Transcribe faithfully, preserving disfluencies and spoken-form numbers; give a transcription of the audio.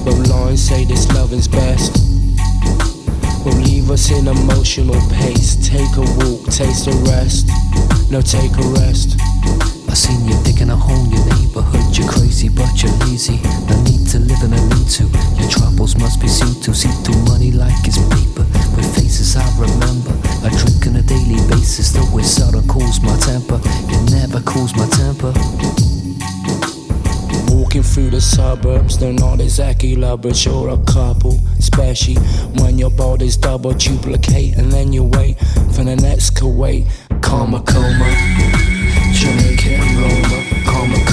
But lines say this loving's best. Will leave us in emotional pace. Take a walk, taste a rest. No, take a rest. I seen you digging a hole in your neighborhood. You're crazy, but you're lazy. No need to live in a lean to. Your troubles must be seen to. See through money like it's paper. With faces I remember. I drink on a daily basis, though it seldom cools my temper. It never cools my temper. Walking through the suburbs, they're not exactly lovers. You're a couple, especially when your body's double duplicate. And then you wait for the next Kuwait. Karma coma, Jamaica and Roma. Karma